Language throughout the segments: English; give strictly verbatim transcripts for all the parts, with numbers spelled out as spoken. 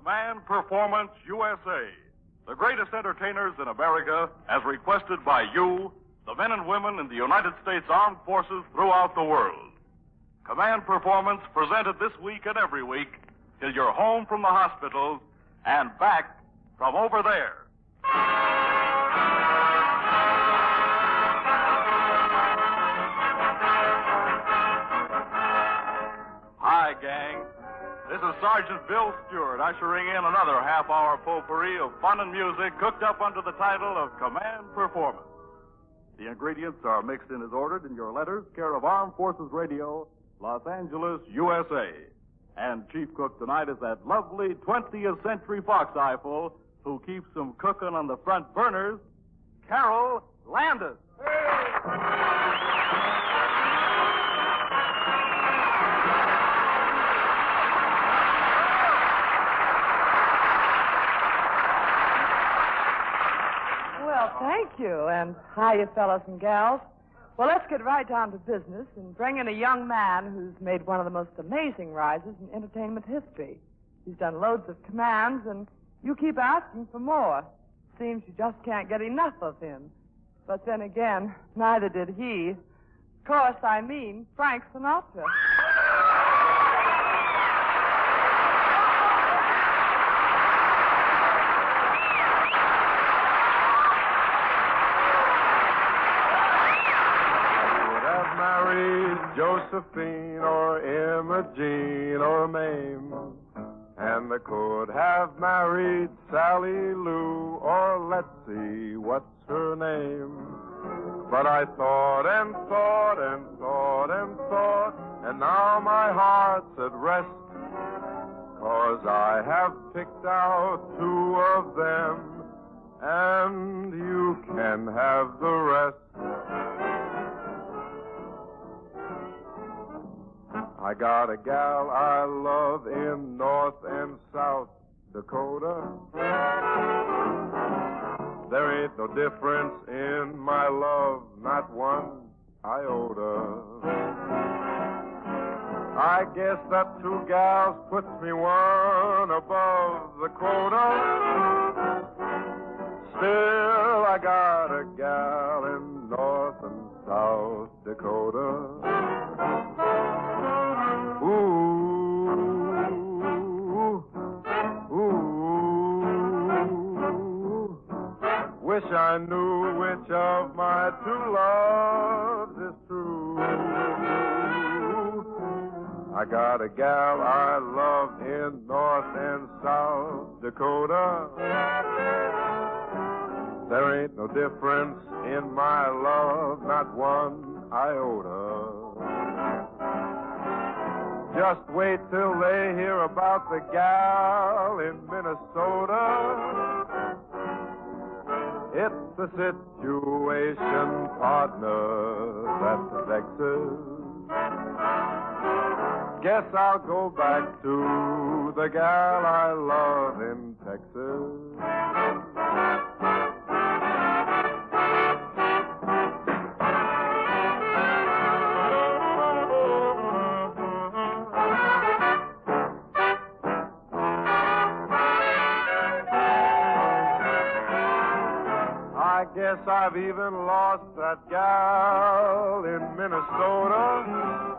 Command Performance U S A. The greatest entertainers in America, as requested by you, the men and women in the United States Armed Forces throughout the world. Command Performance presented this week and every week till you're home from the hospitals and back from over there. Hi, gang. This is Sergeant Bill Stewart ushering in another half-hour potpourri of fun and music cooked up under the title of Command Performance. The ingredients are mixed in as ordered in your letters, care of Armed Forces Radio, Los Angeles, U S A. And chief cook tonight is that lovely twentieth century fox eyeful who keeps them cooking on the front burners, Carol Landis. Well, thank you, and hi, you fellas and gals. Well, let's get right down to business and bring in a young man who's made one of the most amazing rises in entertainment history. He's done loads of commands, and you keep asking for more. Seems you just can't get enough of him. But then again, neither did he. Of course, I mean Frank Sinatra. Josephine or Imogene or Mame, and I could have married Sally Lou or let's see, what's her name? But I thought and thought and thought and thought, and now my heart's at rest, 'cause I have picked out two of them, and you can have the rest. I got a gal I love in North and South Dakota. There ain't no difference in my love, not one iota. I guess that two gals puts me one above the quota. Still, I got a gal in North and South Dakota. Ooh, ooh, wish I knew which of my two loves is true. I got a gal I love in North and South Dakota. There ain't no difference in my love, not one iota. Just wait till they hear about the gal in Minnesota. It's a situation, partner, that vexes. Guess I'll go back to the gal I love in Texas. Guess I've even lost that gal in Minnesota.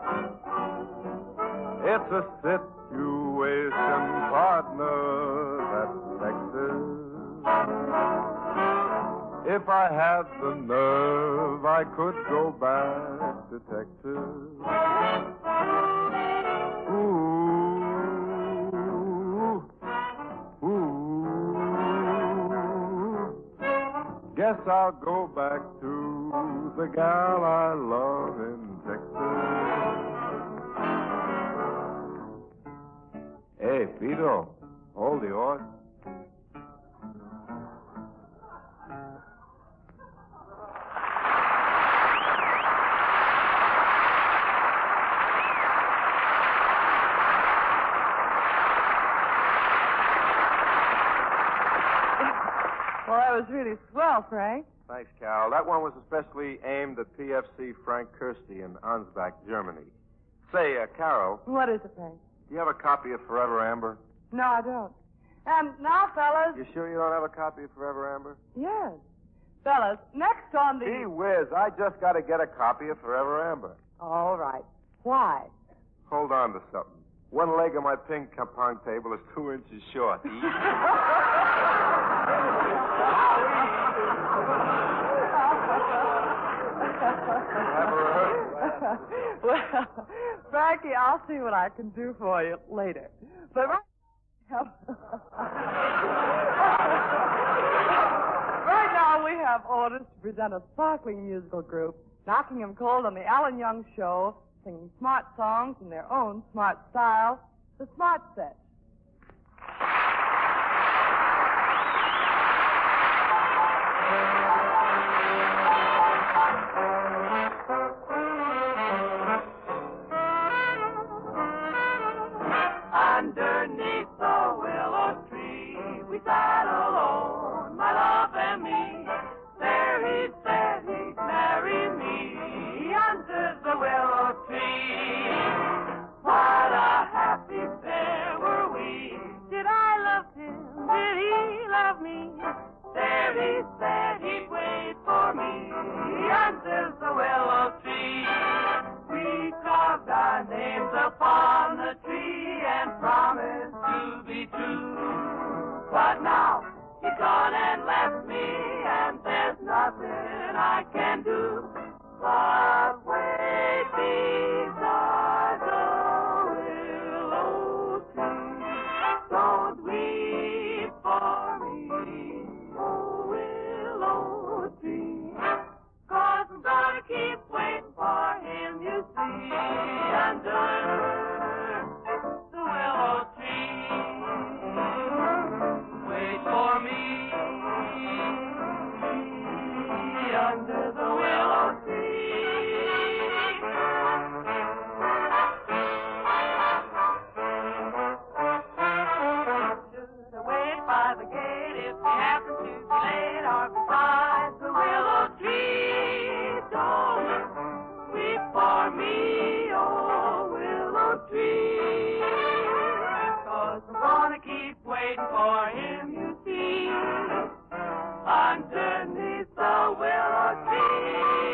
It's a situation, partner, that's Texas. If I had the nerve, I could go back to Texas. Ooh, ooh. Guess I'll go back to the gal I love in Texas. Hey, Pedro, hold the horse. Well, that was really swell, Frank. Thanks, Cal. That one was especially aimed at P F C Frank Kirsty in Ansbach, Germany. Say, uh, Carol. What is it, Frank? Do you have a copy of Forever Amber? No, I don't. And now, fellas. You sure you don't have a copy of Forever Amber? Yes. Fellas, next on the... Gee whiz, I just got to get a copy of Forever Amber. All right. Why? Hold on to something. One leg of my ping pong table is two inches short. Well, Frankie, I'll see what I can do for you later. But right now, right now we have orders to present a sparkling musical group, knocking 'em cold on the Alan Young Show, singing smart songs in their own smart style, the Smart Set. Underneath the willow tree, we sat alone, my love and me. There he said he'd marry me under the willow tree. What a happy pair were we. Did I love him? Did he love me? There he said he'd wait for me under the willow tree. We carved our names upon the tree and promised to be true. But now he's gone and left me, and there's nothing I can do but wait beside the willow tree. Don't weep for me, oh willow tree, 'cause I'm gonna keep waiting for him, you see, under the willow tree. Wait for me under the willow tree. Should I wait by the gate if he happens to be late, or beside the willow tree? Don't weep for me, oh willow tree, 'cause I'm gonna keep waiting for him, you see, underneath the willow tree.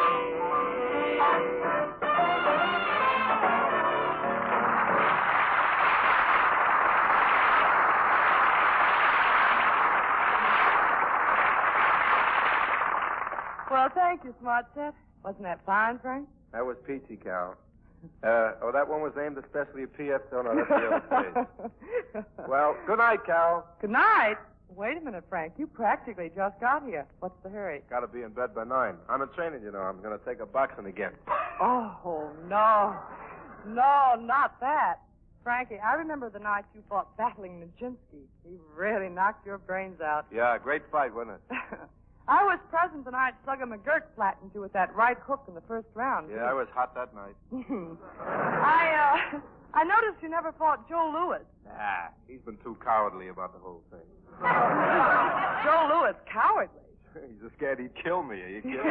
Well, thank you, Smart Set. Wasn't that fine, Frank? That was peachy, Cal. Uh, oh, that one was aimed especially at P F. Oh, no, that's the other stage. Well, good night, Cal. Good night. Wait a minute, Frank. You practically just got here. What's the hurry? Got to be in bed by nine. I'm in training, you know. I'm going to take a boxing again. Oh, no. No, not that. Frankie, I remember the night you fought Battling Nijinsky. He really knocked your brains out. Yeah, great fight, wasn't it? I was present the night Slugger McGurk flattened you with that right hook in the first round. Yeah, I was hot that night. I, uh, I noticed you never fought Joe Louis. Nah, he's been too cowardly about the whole thing. Joe Louis, cowardly? He's just scared he'd kill me. Are you kidding?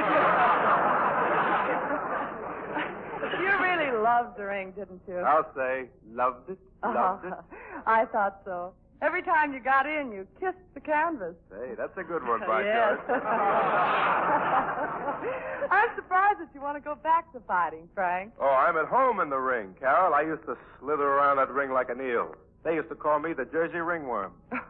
You really loved the ring, didn't you? I'll say, loved it, loved it. I thought so. Every time you got in, you kissed the canvas. Hey, that's a good one, by Yes. George. I'm surprised that you want to go back to fighting, Frank. Oh, I'm at home in the ring, Carol. I used to slither around that ring like an eel. They used to call me the Jersey ringworm. That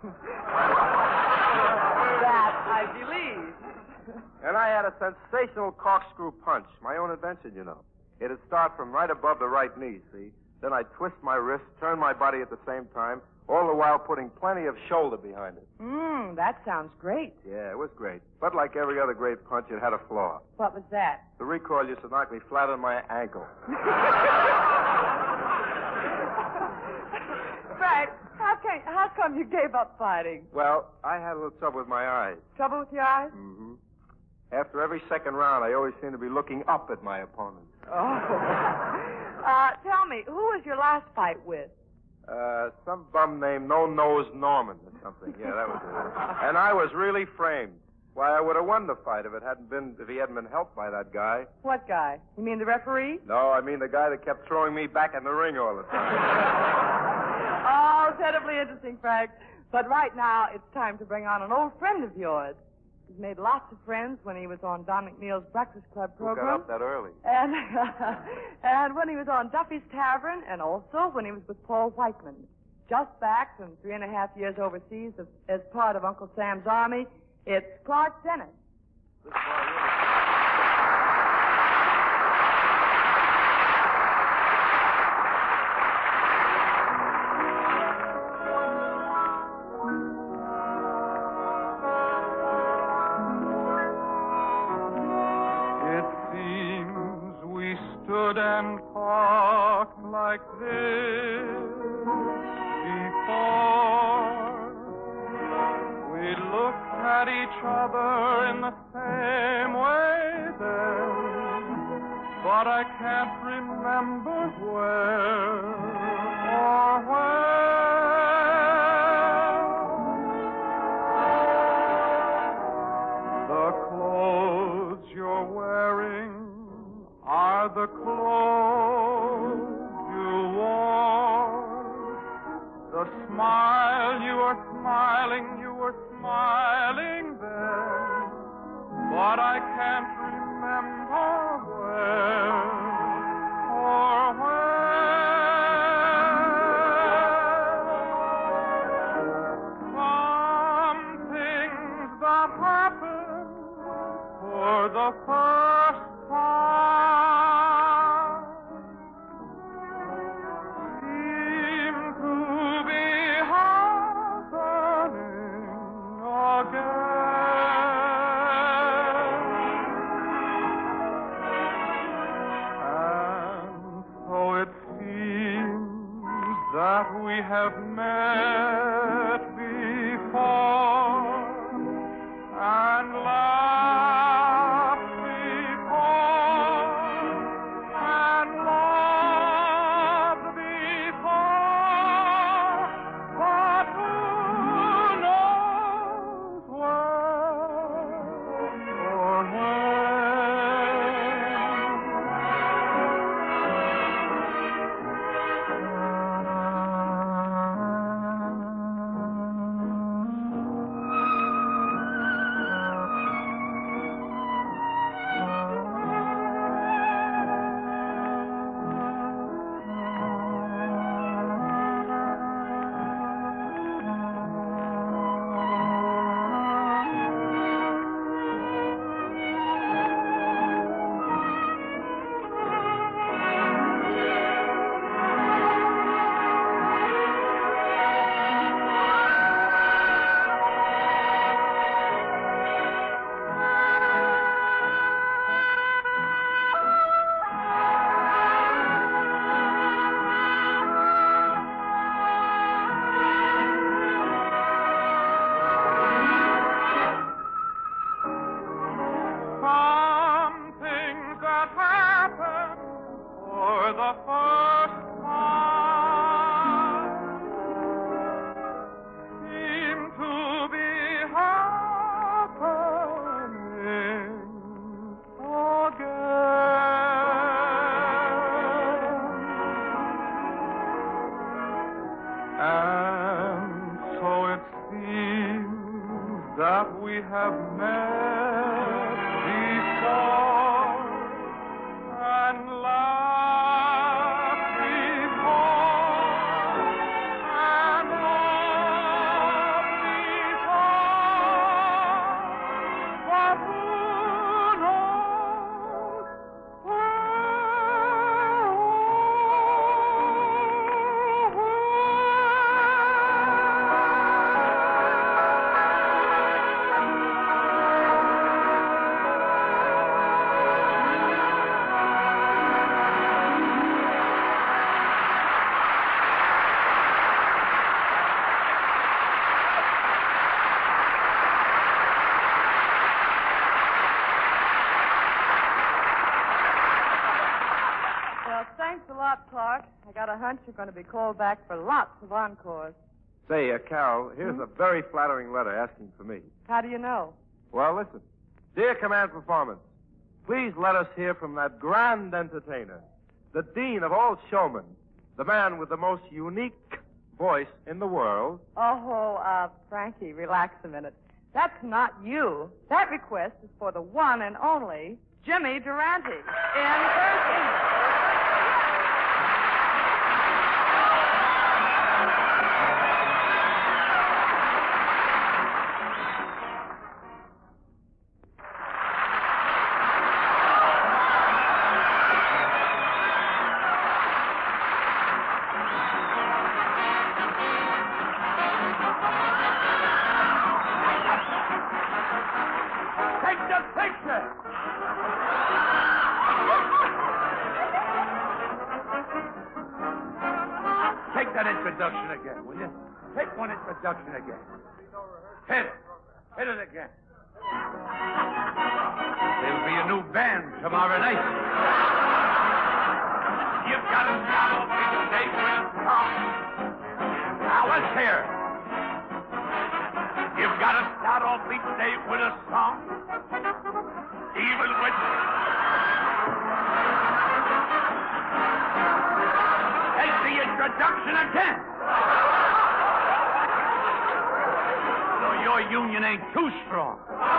I believe. And I had a sensational corkscrew punch, my own invention, you know. It'd start from right above the right knee, see? Then I'd twist my wrist, turn my body at the same time, all the while putting plenty of shoulder behind it. Mmm, that sounds great. Yeah, it was great. But like every other great punch, it had a flaw. What was that? The recoil used to knock me flat on my ankle. Frank, how, can, how come you gave up fighting? Well, I had a little trouble with my eyes. Trouble with your eyes? Mm-hmm. After every second round, I always seemed to be looking up at my opponent. Oh. uh, tell me, who was your last fight with? Uh, some bum named No Nose Norman or something. Yeah, that was it. And I was really framed. Why, I would have won the fight if it hadn't been, if he hadn't been helped by that guy. What guy? You mean the referee? No, I mean the guy that kept throwing me back in the ring all the time. Oh, terribly interesting, Frank. But right now, it's time to bring on an old friend of yours. He's made lots of friends when he was on Don McNeil's Breakfast Club program. Who got up that early? And, and when he was on Duffy's Tavern, and also when he was with Paul Whiteman. Just back from three and a half years overseas as, as part of Uncle Sam's Army, it's Clark Dennis. This boy and talked like this before. We looked at each other in the same way then, but I can't remember where or when. The clothes you're wearing are the clothes you wore. The smile you were smiling, you were smiling then, but I can't remember where or when. Some things that happen for the first time seem to be happening again. And so it seems that we have met before and laughed before and loved before, but who knows where or the first time seem to be happening again. And so it seems that we have met before and laughed before and loved before, but who knows Well, thanks a lot, Clark. I got a hunch you're going to be called back for lots of encores. Say, uh, Carol, here's Hmm? a very flattering letter asking for me. How do you know? Well, listen. Dear Command Performance, please let us hear from that grand entertainer, the dean of all showmen, the man with the most unique voice in the world. Oh, uh, Frankie, relax a minute. That's not you. That request is for the one and only Jimmy Durante in person. Take that introduction again, will you? Take one introduction again. Hit it. Hit it again. There'll be a new band tomorrow night. You've got to start off each day with a song. Now let's hear it. You've got to start off each day with a song. Even when... Take the introduction again. So your union ain't too strong.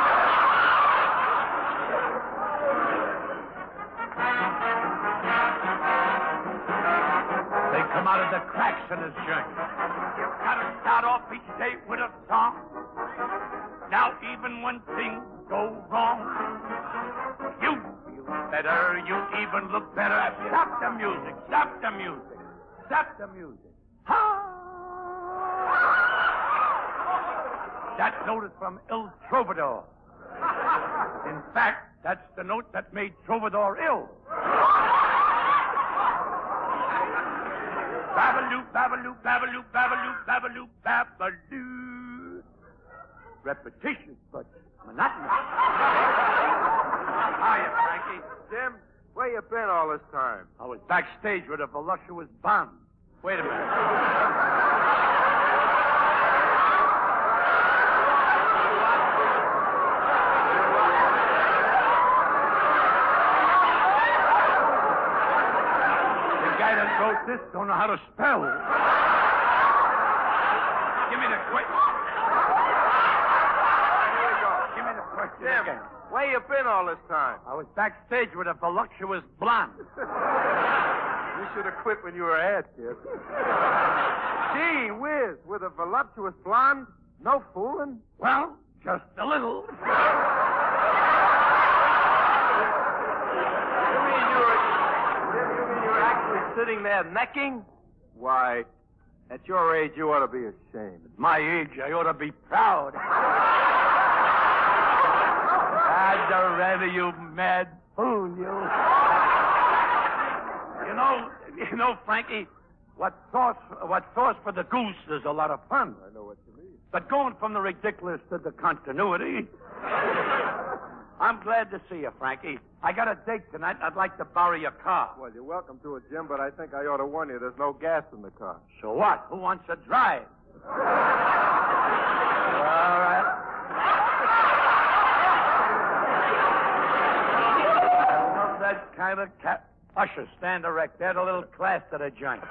They come out of the cracks in his journey. You've got to start off each day with a song. Now, even when things go wrong, you feel better, you even look better. Stop the music, stop the music, stop the music. Ha! That note is from Il Trovador. In fact, that's the note that made Trovador ill. Babaloo, babaloo, babaloo, babaloo, babaloo, babaloo. Repetitious, but monotonous. Hiya, Frankie. Jim, where you been all this time? I was backstage with a voluptuous Bond. Wait a minute. The guy that wrote this don't know how to spell. Give me the quick. Give me the question Jim, again. where you been all this time? I was backstage with a voluptuous blonde. You should have quit when you were ahead, kid. Gee whiz, with a voluptuous blonde? No fooling? Well, just a little. You mean you were... You mean you were actually sitting there necking? Why, at your age, you ought to be ashamed. At my age, I ought to be proud. I'd rather you mad fool, you. You know, you know, Frankie, what sauce, what sauce for the goose is a lot of fun. I know what you mean. But going from the ridiculous to the continuity, I'm glad to see you, Frankie. I got a date tonight, and I'd like to borrow your car. Well, you're welcome to it, Jim, but I think I ought to warn you there's no gas in the car. So what? Who wants to drive? All right. Well, that kind of cat. Usher, stand erect. Add a little class to the joint.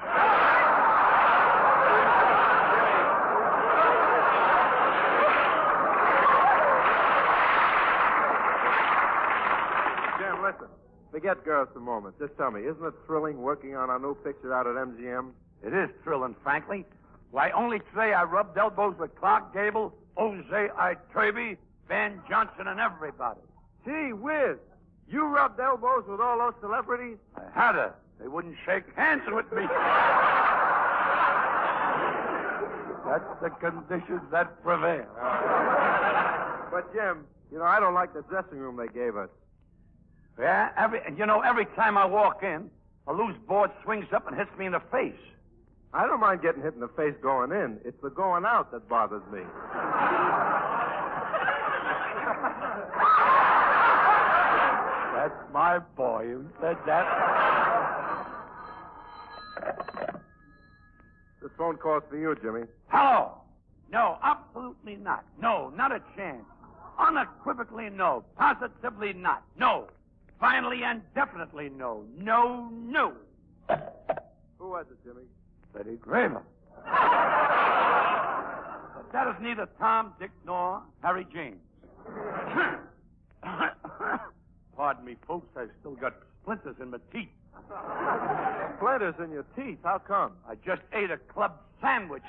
Jim, listen. Forget girls for a moment. Just tell me, isn't it thrilling working on our new picture out at M G M? It is thrilling, frankly. Why, only today I rubbed elbows with Clark Gable, Jose Iturbe, Van Johnson, and everybody. Gee whiz. You rubbed elbows with all those celebrities? I had to. They wouldn't shake hands with me. That's the conditions that prevail. But, Jim, you know, I don't like the dressing room they gave us. Yeah, every, you know, every time I walk in, a loose board swings up and hits me in the face. I don't mind getting hit in the face going in. It's the going out that bothers me. That's my boy who said that. This phone call's for you, Jimmy. Hello. No, absolutely not. No, not a chance. Unequivocally no. Positively not. No. Finally and definitely no. No, no. Who was it, Jimmy? Betty Graver. But that is neither Tom, Dick, nor Harry James. Pardon me, folks. I've still got splinters in my teeth. Splinters in your teeth? How come? I just ate a club sandwich.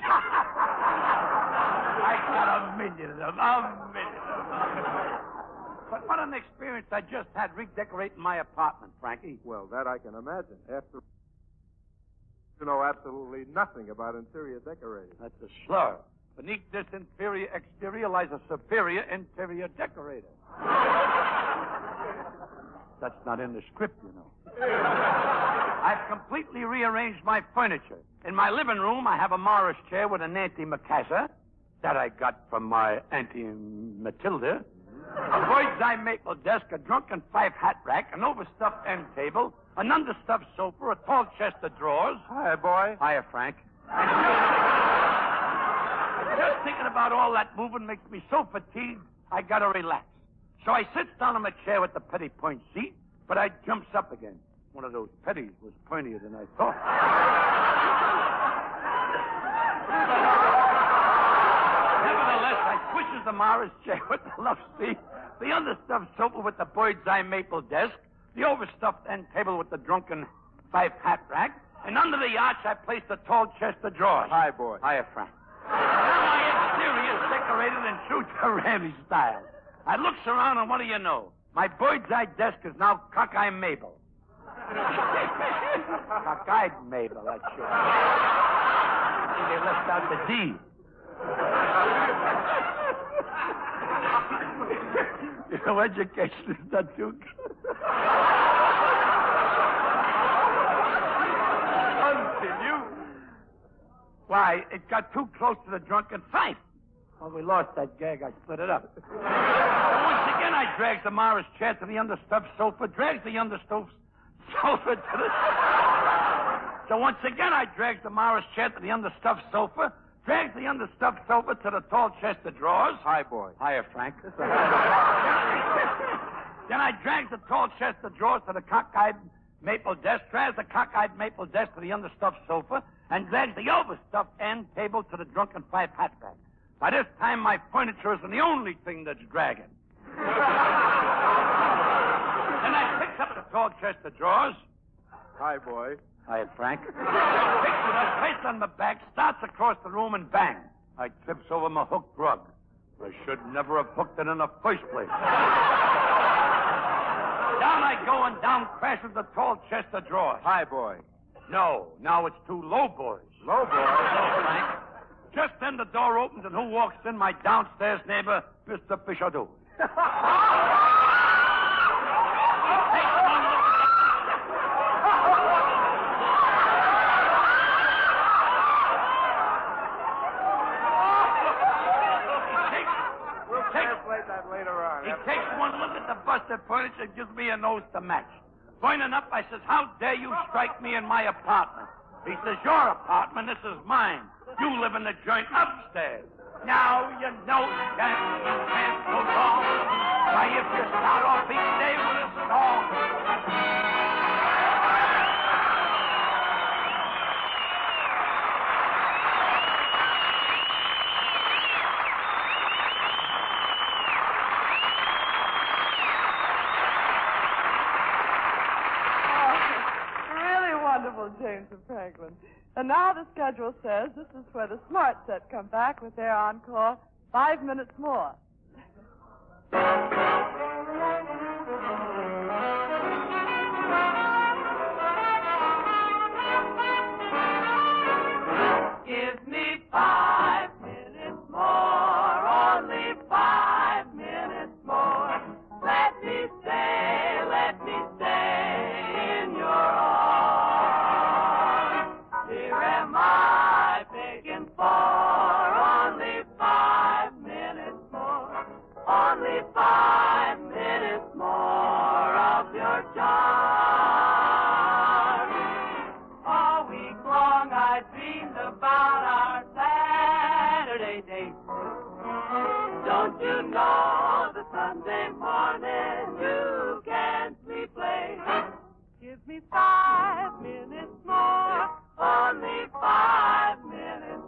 I got a million of them. A million of them. But what an experience I just had redecorating my apartment, Frankie. Well, that I can imagine. After you know absolutely nothing about interior decorating. That's a slur. Beneath this inferior exterior lies a superior interior decorator. That's not in the script, you know. I've completely rearranged my furniture. In my living room, I have a Morris chair with an antimacassar that I got from my Auntie Matilda. A bird's eye maple desk, a drunken five hat rack, an overstuffed end table, an understuffed sofa, a tall chest of drawers. Hi, boy. Hiya, Frank. Just thinking about all that moving makes me so fatigued, I gotta relax. So I sits down in my chair with the petty point seat, but I jumps up again. One of those petties was pointier than I thought. Nevertheless, I pushes the Morris chair with the love seat, the understuffed sofa with the bird's eye maple desk, the overstuffed end table with the drunken five hat rack, and under the arch I placed a tall chest of drawers. Hi, boy. Hiya, Frank. My exterior is decorated in true Ramey style. I looks around and what do you know? My bird's eye desk is now cockeye Mabel. Cockeyed Mabel, that's sure. They left out the D. You know, education is not too good. Continue. Why, it got too close to the drunken fight. Well, we lost that gag. I split it up. So once again, I drags the Morris chair to the understuffed sofa, drags the understuffed sofa to the... So once again, I drags the Morris chair to the understuffed sofa, drags the understuffed sofa to the tall chest of drawers. Hi, boy. Hiya, Frank. Then I drags the tall chest of drawers to the cockeyed maple desk, drags the cockeyed maple desk to the understuffed sofa, and drags the overstuffed end table to the drunken five hat rack. By this time, my furniture isn't the only thing that's dragging. Then I picks up the tall chest of drawers. Hi, boy. Hiya, Frank. Picks it up, placed on my back, starts across the room, and bang, I trips over my hooked rug. I should never have hooked it in the first place. Down I go, and down crashes the tall chest of drawers. Hi, boy. No, now it's two low boys. Low boy? No, Frank. Just then the door opens, and who walks in? My downstairs neighbor, Mister Pichardou. That later on. He takes one look at the busted furniture and gives me a nose to match. Burning up, I says, how dare you strike me in my apartment? He says, your apartment, this is mine. You live in the joint upstairs. Now you know you can't, you can't go wrong. Why, if you start off each day with a song. James and Franklin. And now the schedule says this is where the Smart Set come back with their encore, Five Minutes More. Give me five minutes more, only five minutes more. Let me stay, let me stay in your arms. Here am I begging for only five minutes more, only five minutes more of your charm. All week long I dreamed about our Saturday date. Don't you know the Sunday morning you can't sleep late? Give me five minutes more, only five minutes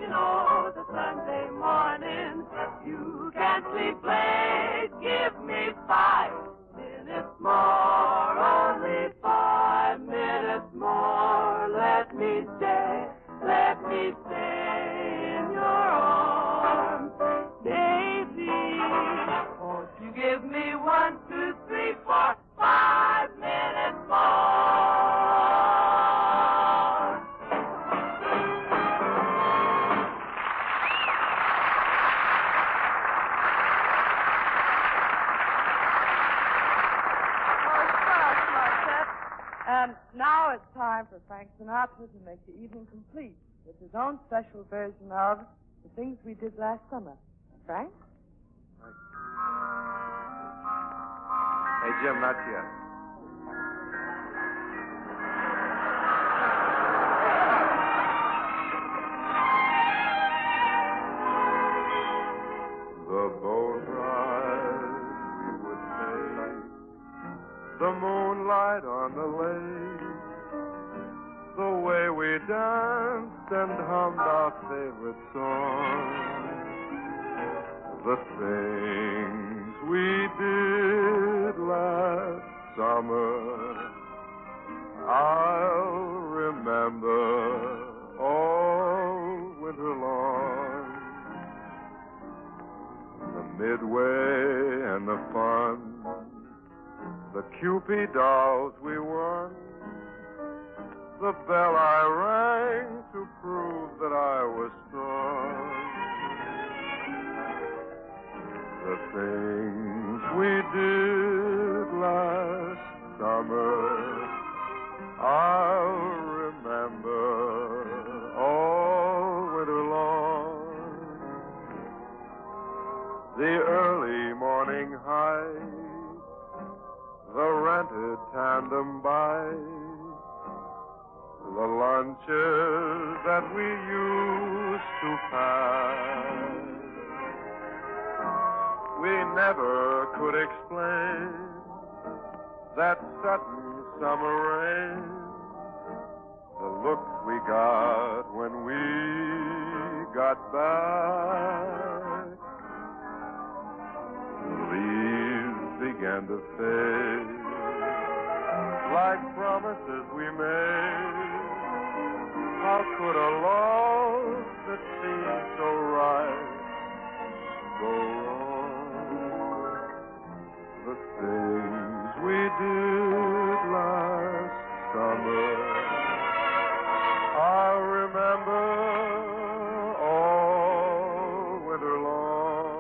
you know, the Sunday morning. You can't sleep late, give me five minutes more, only five minutes more. Let me stay, let me stay in your arms, baby. Won't you give me one, two, three, four, five minutes more? And now it's time for Frank Sinatra to make the evening complete with his own special version of The Things We Did Last Summer. Frank? Hey, Jim, not yet. The boat ride we would take, the moonlight on the lake, the way we danced and hummed our favorite song, the things we did last summer, I'll remember all winter long. The midway and the fun, the Cupid dolls we won, the bell I rang to prove that I was strong. The things we did last summer, I'll remember all winter long. The early morning hike, the rented tandem bike, the lunches that we used to pass. We never could explain that sudden summer rain, the looks we got when we got back. The leaves began to fade like promises we made. How could a love that seemed so right go wrong? The things we did last summer, I'll remember all winter long.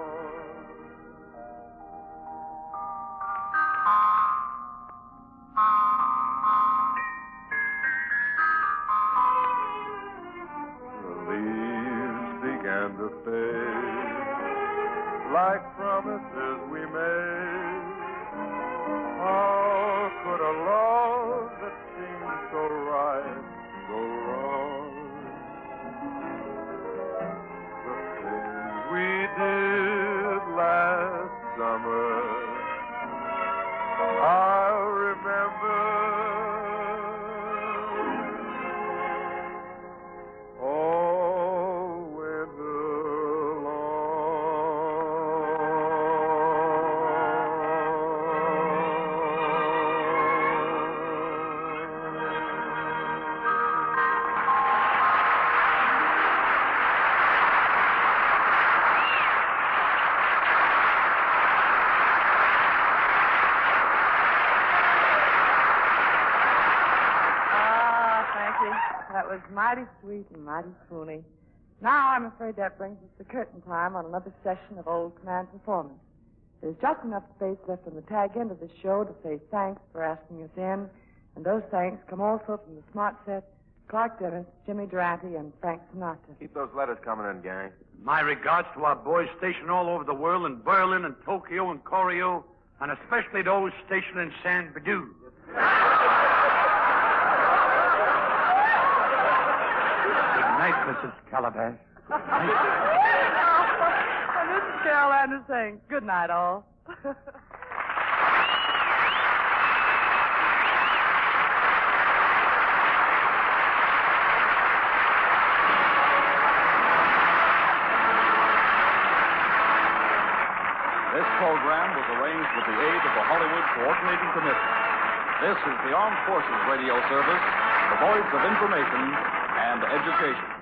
The leaves began to fade like promises we made. How could a love that seemed so right go wrong? The things we did last summer, I'll remember all winter That was mighty sweet and mighty spoony. Now I'm afraid that brings us to curtain time on another session of Old Command Performance. There's just enough space left on the tag end of the show to say thanks for asking us in, and those thanks come also from the Smart Set, Clark Dennis, Jimmy Durante, and Frank Sinatra. Keep those letters coming in, gang. My regards to our boys stationed all over the world in Berlin and Tokyo and Koryo, and especially those stationed in San Bedou. Good night, Missus Calabash. And Missus Carol Anders saying, good night, all. This program was arranged with the aid of the Hollywood Coordinating Committee. This is the Armed Forces Radio Service, the voice of information and education.